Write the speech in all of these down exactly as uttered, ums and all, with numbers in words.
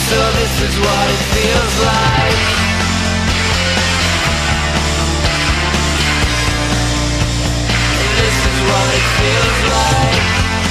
So this is what it feels like. This is what it feels like.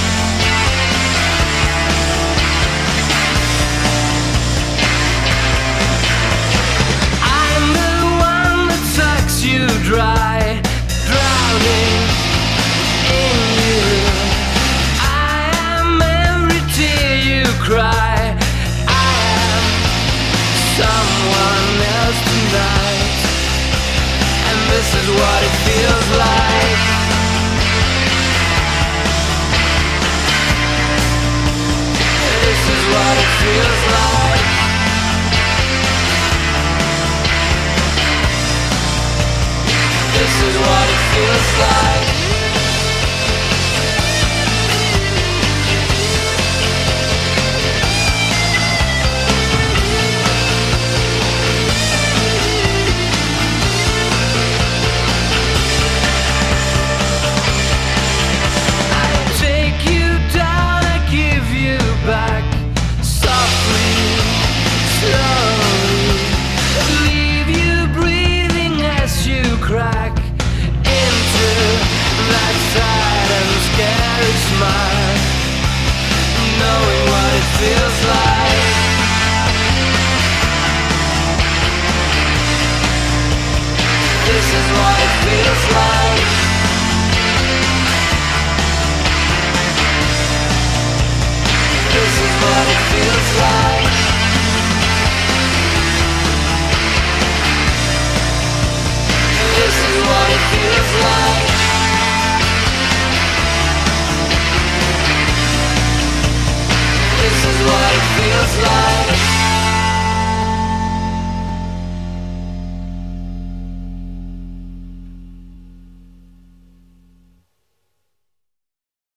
I'm the one that sucks you dry, drowning in you. I am every tear you cry. I am someone else tonight, and this is what it feels like. This is what it feels like. This is what it feels like. Crack into that sad and scary smile, knowing what it feels like. This is what it feels like. This is what it feels like. This is what it feels like. This is what it feels like.